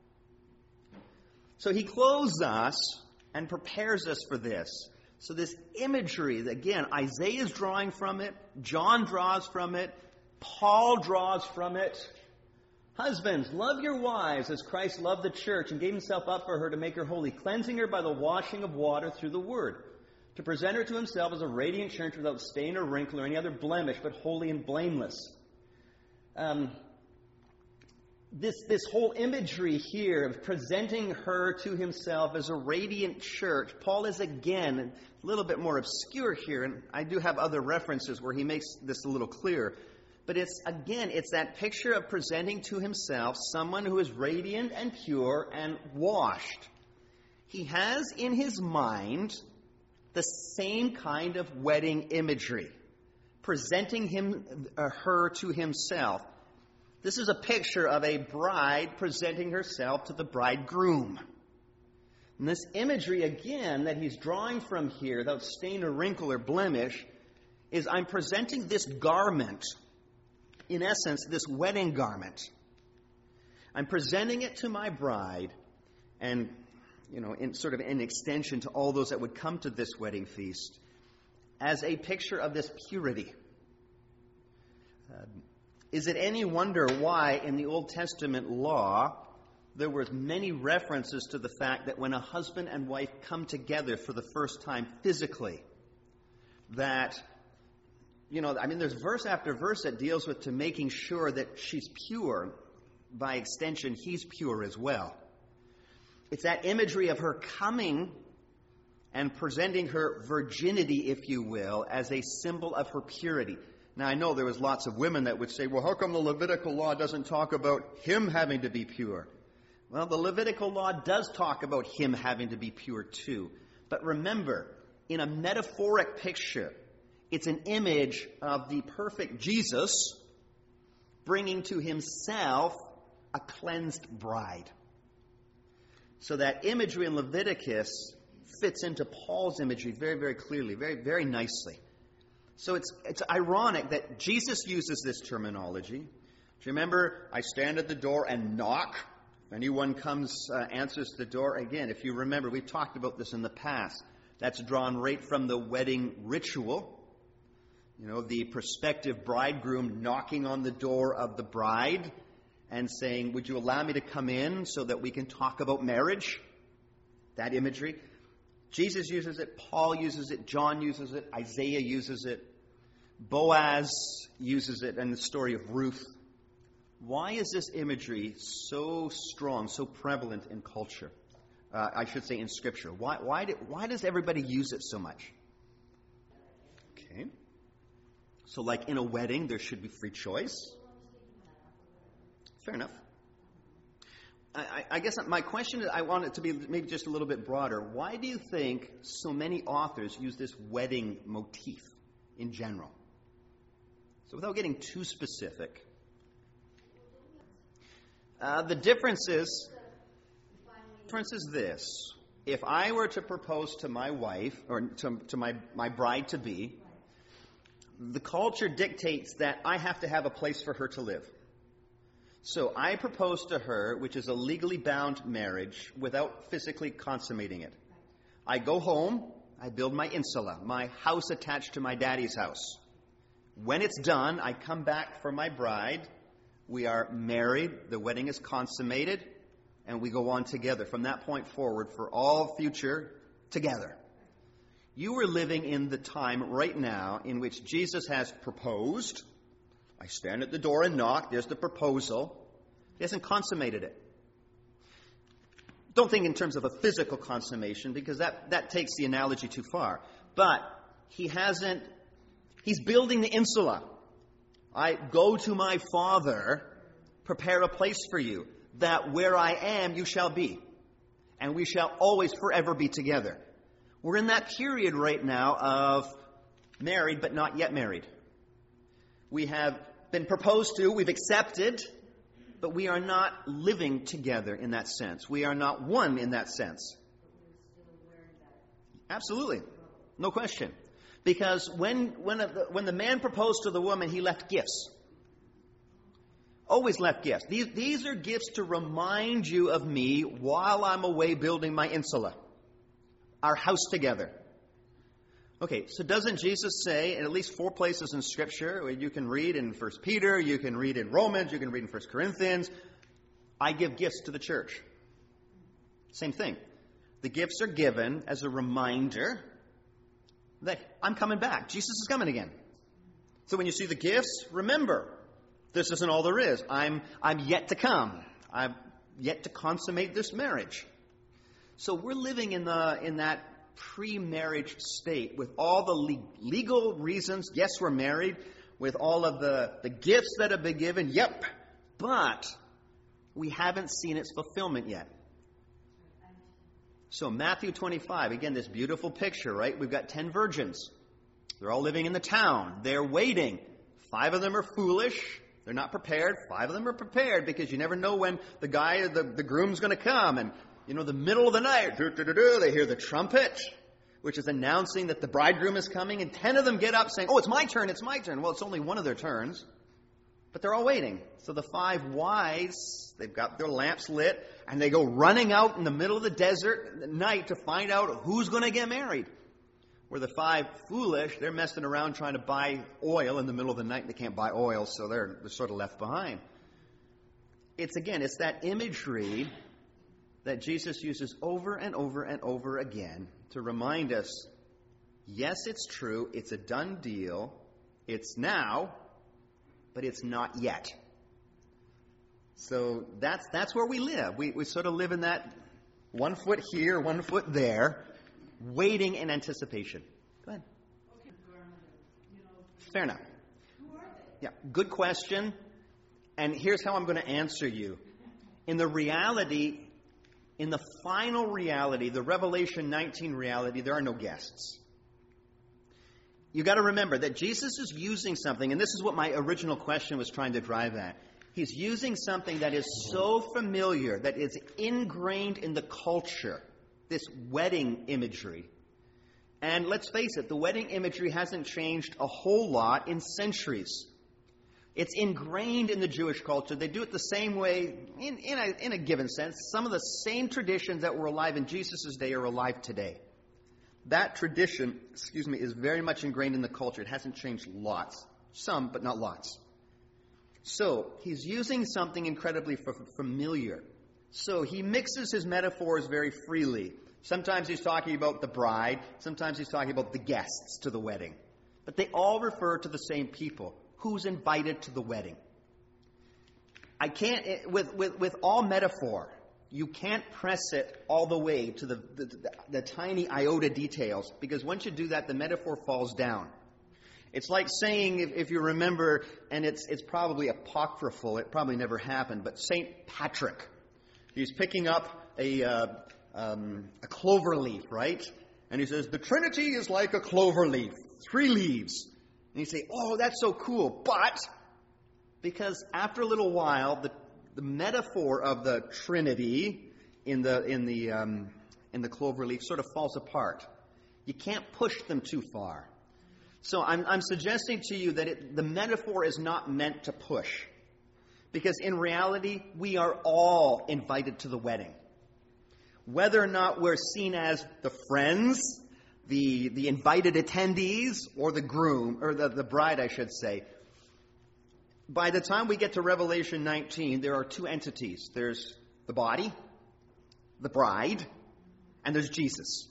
So he clothes us and prepares us for this. So this imagery, again, Isaiah is drawing from it, John draws from it, Paul draws from it. Husbands, love your wives as Christ loved the church and gave himself up for her to make her holy, cleansing her by the washing of water through the word, to present her to himself as a radiant church without stain or wrinkle or any other blemish, but holy and blameless. This whole imagery here of presenting her to himself as a radiant church, Paul is again a little bit more obscure here, and I do have other references where he makes this a little clearer. But it's that picture of presenting to himself someone who is radiant and pure and washed. He has in his mind the same kind of wedding imagery, presenting her to himself. This is a picture of a bride presenting herself to the bridegroom. And this imagery, again, that he's drawing from here, without stain or wrinkle or blemish, is I'm presenting this garment, in essence, this wedding garment. I'm presenting it to my bride, and, in sort of an extension to all those that would come to this wedding feast, as a picture of this purity. Is it any wonder why in the Old Testament law there were many references to the fact that when a husband and wife come together for the first time physically, that, there's verse after verse that deals with to making sure that she's pure. By extension, he's pure as well. It's that imagery of her coming and presenting her virginity, if you will, as a symbol of her purity. Now, I know there was lots of women that would say, well, how come the Levitical law doesn't talk about him having to be pure? Well, the Levitical law does talk about him having to be pure too. But remember, in a metaphoric picture, it's an image of the perfect Jesus bringing to himself a cleansed bride. So that imagery in Leviticus fits into Paul's imagery very, very clearly, very, very nicely. So it's ironic that Jesus uses this terminology. Do you remember, I stand at the door and knock? If anyone comes, answers the door. Again, if you remember, we've talked about this in the past. That's drawn right from the wedding ritual. The prospective bridegroom knocking on the door of the bride and saying, would you allow me to come in so that we can talk about marriage? That imagery. Jesus uses it, Paul uses it, John uses it, Isaiah uses it, Boaz uses it in the story of Ruth. Why is this imagery so strong, so prevalent in culture? I should say in Scripture. Why does everybody use it so much? Okay. So like in a wedding, there should be free choice. Fair enough. I guess my question is, I want it to be maybe just a little bit broader. Why do you think so many authors use this wedding motif in general? So without getting too specific, the difference is this. If I were to propose to my wife, or to my bride-to-be, the culture dictates that I have to have a place for her to live. So I propose to her, which is a legally bound marriage, without physically consummating it. I go home, I build my insula, my house attached to my daddy's house. When it's done, I come back for my bride. We are married, the wedding is consummated, and we go on together from that point forward for all future together. You are living in the time right now in which Jesus has proposed. I stand at the door and knock. There's the proposal. He hasn't consummated it. Don't think in terms of a physical consummation, because that takes the analogy too far. But he's building the insula. I go to my Father, prepare a place for you, that where I am, you shall be. And we shall always forever be together. We're in that period right now of married but not yet married. We have been proposed to, we've accepted, but we are not living together in that sense. We are not one in that sense. Absolutely. No question. Because when the man proposed to the woman, he left gifts. Always left gifts. These are gifts to remind you of me while I'm away building my insula. Our house together. Okay, so doesn't Jesus say in at least 4 places in Scripture, you can read in 1 Peter, you can read in Romans, you can read in 1 Corinthians, I give gifts to the church. Same thing. The gifts are given as a reminder that I'm coming back. Jesus is coming again. So when you see the gifts, remember, this isn't all there is. I'm yet to come. I'm yet to consummate this marriage. So we're living in that pre-marriage state with all the legal reasons. Yes, we're married, with all of the gifts that have been given. Yep. But we haven't seen its fulfillment yet. So Matthew 25, again, this beautiful picture, right? We've got 10 virgins. They're all living in the town. They're waiting. 5 of them are foolish. They're not prepared. 5 of them are prepared, because you never know when the groom's going to come. And, the middle of the night, they hear the trumpet, which is announcing that the bridegroom is coming. And 10 of them get up saying, oh, it's my turn, it's my turn. Well, it's only one of their turns. But they're all waiting. So the 5 wise, they've got their lamps lit, and they go running out in the middle of the desert at night to find out who's going to get married. Where the 5 foolish, they're messing around trying to buy oil in the middle of the night, and they can't buy oil, so they're sort of left behind. It's that imagery that Jesus uses over and over and over again to remind us, yes, it's true, it's a done deal, it's now, but it's not yet. So that's where we live. We sort of live in that 1 foot here, 1 foot there, waiting in anticipation. Go ahead. Fair enough.
Who are they?
Yeah, good question. And here's how I'm going to answer you. In the final reality, the Revelation 19 reality, there are no guests. You got to remember that Jesus is using something, and this is what my original question was trying to drive at. He's using something that is so familiar, that is ingrained in the culture, this wedding imagery. And let's face it, the wedding imagery hasn't changed a whole lot in centuries. It's ingrained in the Jewish culture. They do it the same way, in a given sense. Some of the same traditions that were alive in Jesus' day are alive today. That tradition, is very much ingrained in the culture. It hasn't changed lots. Some, but not lots. So, he's using something incredibly familiar. So, he mixes his metaphors very freely. Sometimes he's talking about the bride. Sometimes he's talking about the guests to the wedding. But they all refer to the same people. Who's invited to the wedding? I can't, with all metaphor, you can't press it all the way to the tiny iota details, because once you do that, the metaphor falls down. It's like saying, if you remember, and it's probably apocryphal, it probably never happened, but St. Patrick, he's picking up a clover leaf, right? And he says, the Trinity is like a clover leaf, 3 leaves. And you say, oh, that's so cool. But, because after a little while, the metaphor of the Trinity in the clover leaf sort of falls apart. You can't push them too far. So I'm suggesting to you that the metaphor is not meant to push. Because in reality, we are all invited to the wedding. Whether or not we're seen as the friends, the invited attendees, or the groom, or the bride, I should say. By the time we get to Revelation 19, there are 2 entities. There's the body, the bride, and there's Jesus.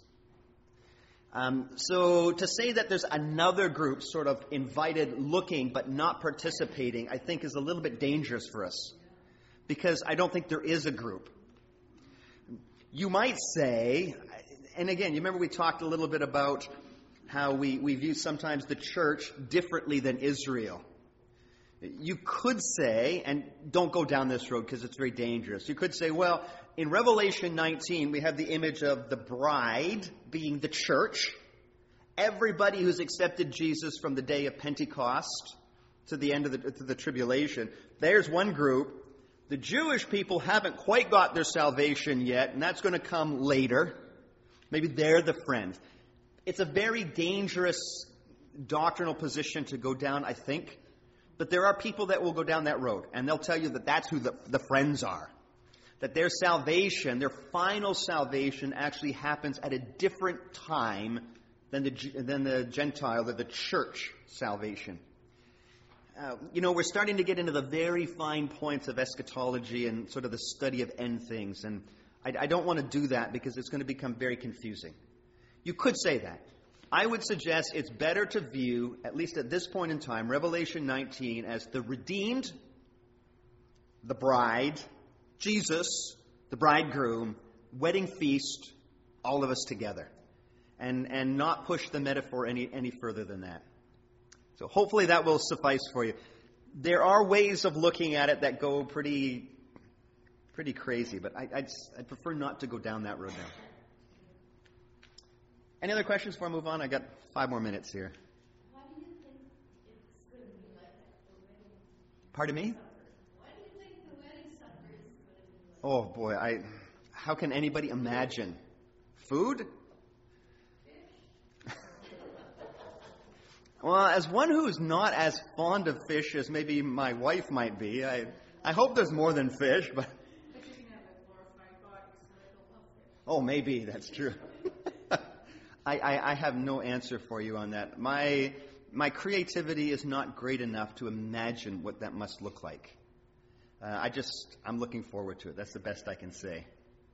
So to say that there's another group sort of invited looking but not participating, I think is a little bit dangerous for us. Because I don't think there is a group. You might say, and again, you remember we talked a little bit about how we view sometimes the church differently than Israel. You could say, and don't go down this road because it's very dangerous. You could say, well, in Revelation 19, we have the image of the bride being the church. Everybody who's accepted Jesus from the day of Pentecost to the end of the tribulation. There's one group. The Jewish people haven't quite got their salvation yet, and that's going to come later. Maybe they're the friends. It's a very dangerous doctrinal position to go down, I think. But there are people that will go down that road, and they'll tell you that that's who the friends are. That their salvation, their final salvation, actually happens at a different time than the Gentile, the church salvation. We're starting to get into the very fine points of eschatology and sort of the study of end things, and I don't want to do that because it's going to become very confusing. You could say that. I would suggest it's better to view, at least at this point in time, Revelation 19 as the redeemed, the bride, Jesus, the bridegroom, wedding feast, all of us together. And not push the metaphor any further than that. So hopefully that will suffice for you. There are ways of looking at it that go pretty crazy, but I'd prefer not to go down that road now. Any other questions before I move on? I got 5 more minutes here.
Why do you think it's going to be like that for wedding?
Pardon me?
Why do you think the wedding supper is going to be like
Oh boy, how can anybody imagine? Food? Well, as one who's not as fond of fish as maybe my wife might be, I hope there's more than fish, but...
But you can have a glorified body, so it'll love it.
Oh, maybe, that's true. I have no answer for you on that. My creativity is not great enough to imagine what that must look like. I'm looking forward to it. That's the best I can say.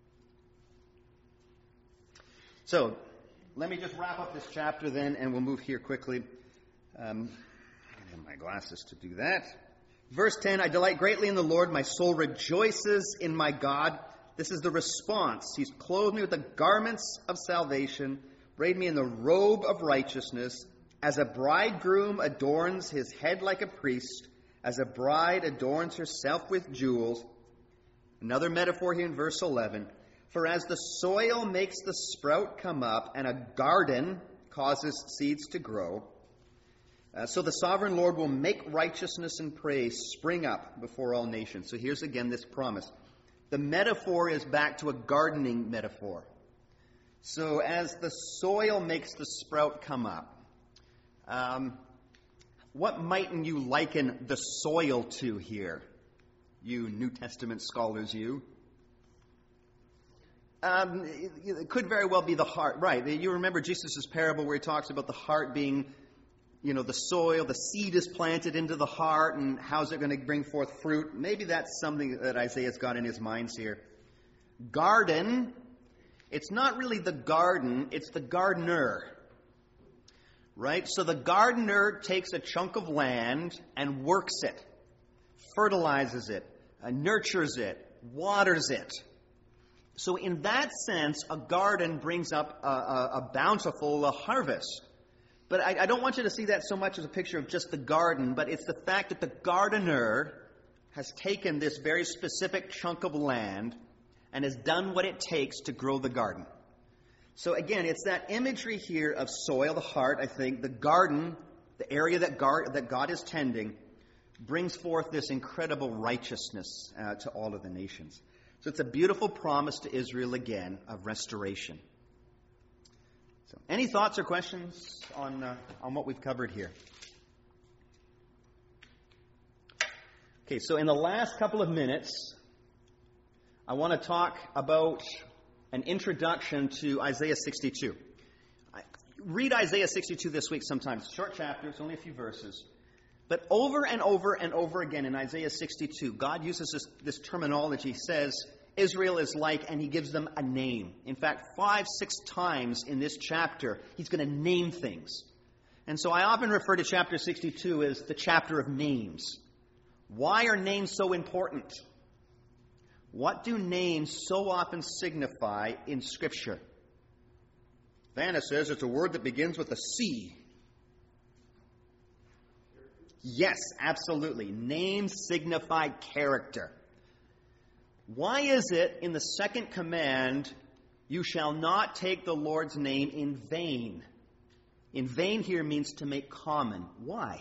So, let me just wrap up this chapter then, and we'll move here quickly. I have my glasses to do that. Verse 10, I delight greatly in the Lord. My soul rejoices in my God. This is the response. He's clothed me with the garments of salvation, arrayed me in the robe of righteousness. As a bridegroom adorns his head like a priest, as a bride adorns herself with jewels. Another metaphor here in verse 11. For as the soil makes the sprout come up, and a garden causes seeds to grow, so the sovereign Lord will make righteousness and praise spring up before all nations. So here's again this promise. The metaphor is back to a gardening metaphor. So as the soil makes the sprout come up, what mightn't you liken the soil to here, you New Testament scholars, you? It could very well be the heart. Right. You remember Jesus' parable where he talks about the heart being, the soil, the seed is planted into the heart, and how's it going to bring forth fruit? Maybe that's something that Isaiah's got in his minds here. Garden, it's not really the garden, it's the gardener. Right? So the gardener takes a chunk of land and works it, fertilizes it, nurtures it, waters it. So in that sense, a garden brings up a bountiful harvest. But I don't want you to see that so much as a picture of just the garden, but it's the fact that the gardener has taken this very specific chunk of land and has done what it takes to grow the garden. So again, it's that imagery here of soil, the heart, I think, the garden, the area that God is tending, brings forth this incredible righteousness to all of the nations. So it's a beautiful promise to Israel again of restoration. So, any thoughts or questions on what we've covered here? Okay, so in the last couple of minutes, I want to talk about an introduction to Isaiah 62. Read Isaiah 62 this week sometime. It's a short chapter, it's only a few verses. But over and over and over again in Isaiah 62, God uses this terminology. He says, Israel is like, and he gives them a name. In fact, 5-6 times in this chapter, he's going to name things. And so I often refer to chapter 62 as the chapter of names. Why are names so important? What do names so often signify in Scripture? Vanna says it's a word that begins with a C. Yes, absolutely. Names signify character. Why is it in the second command, you shall not take the Lord's name in vain? In vain here means to make common. Why?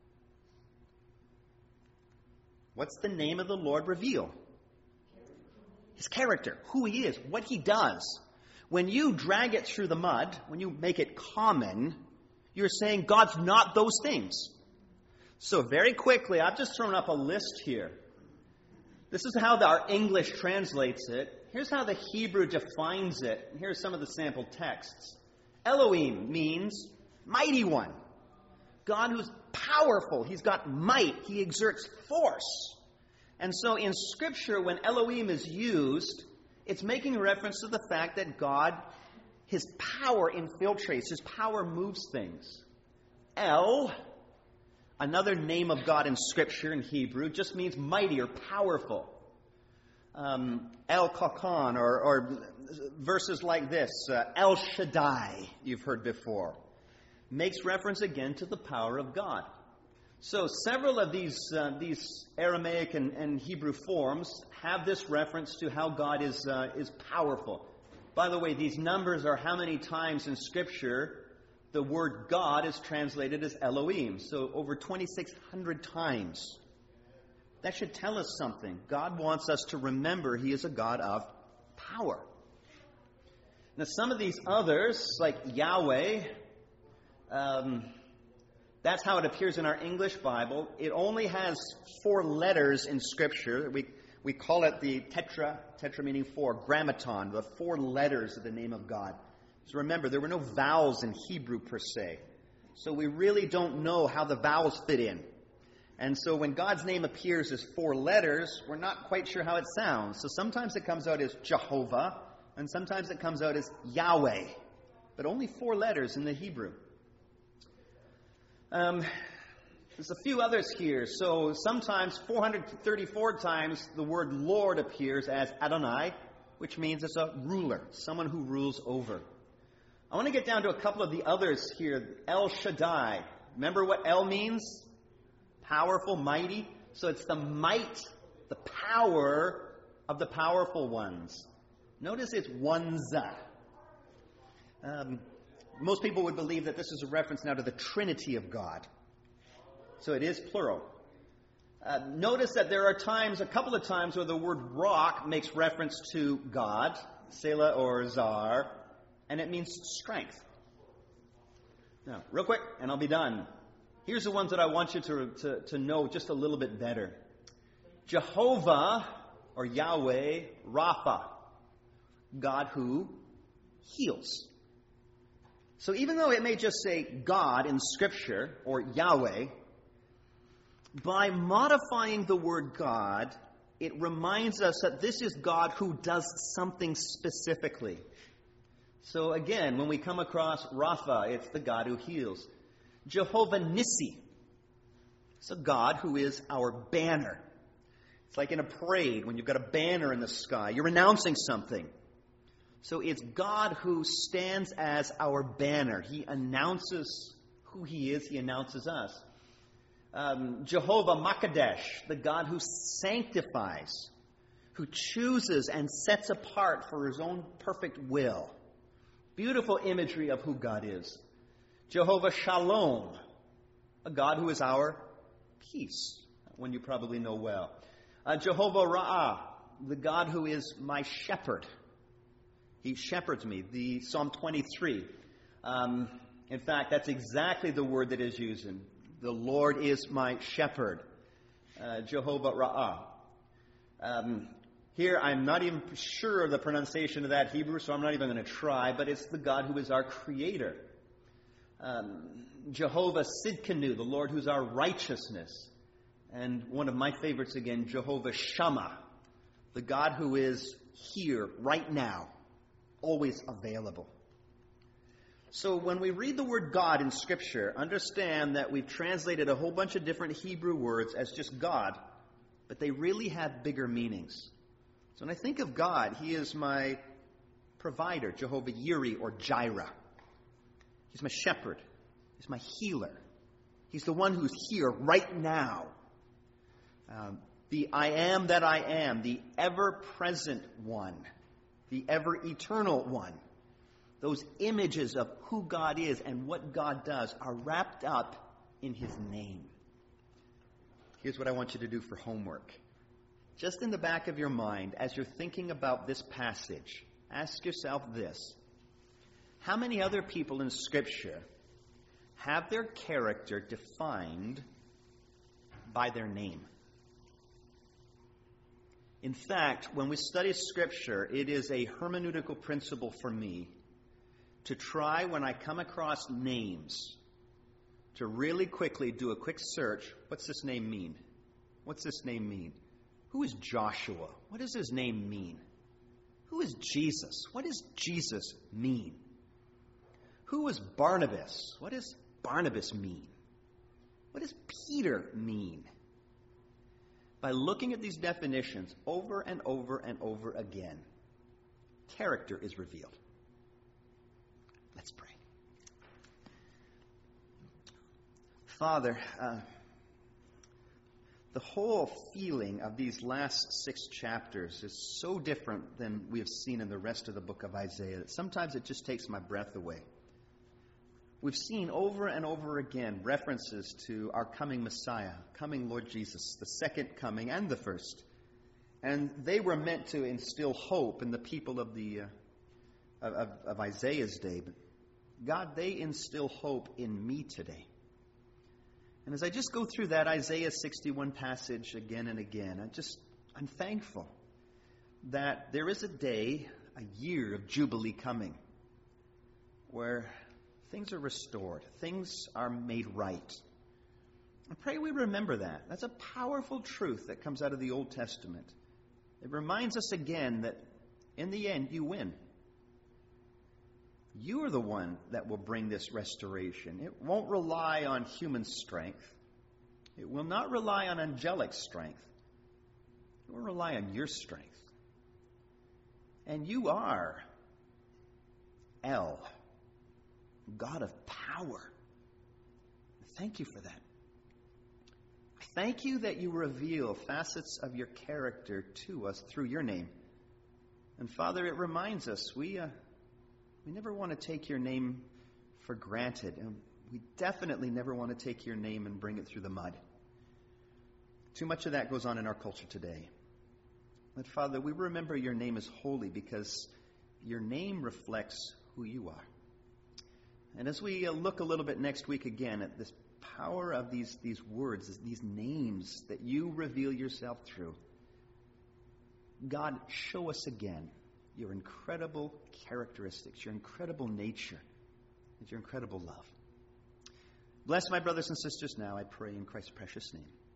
What's the name of the Lord reveal? His character, who he is, what he does. When you drag it through the mud, when you make it common, you're saying God's not those things. So very quickly, I've just thrown up a list here. This is how our English translates it. Here's how the Hebrew defines it. And here's some of the sample texts. Elohim means mighty one. God who's powerful. He's got might. He exerts force. And so in Scripture, when Elohim is used, it's making reference to the fact that God, his power infiltrates. His power moves things. El, another name of God in Scripture in Hebrew, just means mighty or powerful. El Kakan, or verses like this, El Shaddai, you've heard before, makes reference again to the power of God. So several of these Aramaic and Hebrew forms have this reference to how God is powerful. By the way, these numbers are how many times in Scripture the word God is translated as Elohim. So over 2,600 times. That should tell us something. God wants us to remember he is a God of power. Now some of these others, like Yahweh, that's how it appears in our English Bible. It only has 4 letters in Scripture. We call it the tetra meaning 4, grammaton, the 4 letters of the name of God. So remember, there were no vowels in Hebrew per se. So we really don't know how the vowels fit in. And so when God's name appears as 4 letters, we're not quite sure how it sounds. So sometimes it comes out as Jehovah, and sometimes it comes out as Yahweh. But only 4 letters in the Hebrew. There's a few others here. So sometimes 434 times the word Lord appears as Adonai, which means it's a ruler, someone who rules over. I want to get down to a couple of the others here. El Shaddai. Remember what El means? Powerful, mighty. So it's the might, the power of the powerful ones. Notice it's Wanza. Most people would believe that this is a reference now to the Trinity of God. So it is plural. Notice that there are times, a couple of times, where the word rock makes reference to God, Selah or Zar, and it means strength. Now, real quick, and I'll be done. Here's the ones that I want you to know just a little bit better. Jehovah, or Yahweh, Rapha, God who heals. So even though it may just say God in Scripture, or Yahweh, by modifying the word God, it reminds us that this is God who does something specifically. So again, when we come across Rapha, it's the God who heals. Jehovah Nissi. It's a God who is our banner. It's like in a parade when you've got a banner in the sky. You're announcing something. So it's God who stands as our banner. He announces who he is, he announces us. Jehovah Makadesh, the God who sanctifies, who chooses and sets apart for his own perfect will. Beautiful imagery of who God is. Jehovah Shalom, a God who is our peace, one you probably know well. Jehovah Ra'ah, the God who is my shepherd. He shepherds me. The Psalm 23. In fact, that's exactly the word that is used. The Lord is my shepherd. Jehovah Ra'ah. Here, I'm not even sure of the pronunciation of that Hebrew, so I'm not even going to try, but it's the God who is our creator. Jehovah Sidkenu, the Lord who's our righteousness. And one of my favorites again, Jehovah Shammah, the God who is here, right now, always available. So when we read the word God in Scripture, understand that we've translated a whole bunch of different Hebrew words as just God, but they really have bigger meanings. So when I think of God, he is my provider, Jehovah Yireh or Jireh. He's my shepherd. He's my healer. He's the one who's here right now. The I am that I am, the ever-present one, the ever-eternal one. Those images of who God is and what God does are wrapped up in his name. Here's what I want you to do for homework. Just in the back of your mind, as you're thinking about this passage, ask yourself this. How many other people in Scripture have their character defined by their name? In fact, when we study Scripture, it is a hermeneutical principle for me to try, when I come across names, to really quickly do a quick search. What's this name mean? What's this name mean? Who is Joshua? What does his name mean? Who is Jesus? What does Jesus mean? Who is Barnabas? What does Barnabas mean? What does Peter mean? By looking at these definitions over and over and over again, character is revealed. Let's pray. Father, the whole feeling of these last 6 chapters is so different than we have seen in the rest of the book of Isaiah that sometimes it just takes my breath away. We've seen over and over again references to our coming Messiah, coming Lord Jesus, the second coming and the first. And they were meant to instill hope in the people of of Isaiah's day. But God, they instill hope in me today. And as I just go through that Isaiah 61 passage again and again, I'm thankful that there is a day, a year of Jubilee coming, where things are restored, things are made right. I pray we remember that. That's a powerful truth that comes out of the Old Testament. It reminds us again that in the end, you win. You are the one that will bring this restoration. It won't rely on human strength. It will not rely on angelic strength. It will rely on your strength. And you are El, God of power. Thank you for that. I thank you that you reveal facets of your character to us through your name. And Father, it reminds us we never want to take your name for granted. And we definitely never want to take your name and bring it through the mud. Too much of that goes on in our culture today. But Father, we remember your name is holy because your name reflects who you are. And as we look a little bit next week again at this power of these words, these names that you reveal yourself through, God, show us again your incredible characteristics, your incredible nature, and your incredible love. Bless my brothers and sisters now, I pray in Christ's precious name.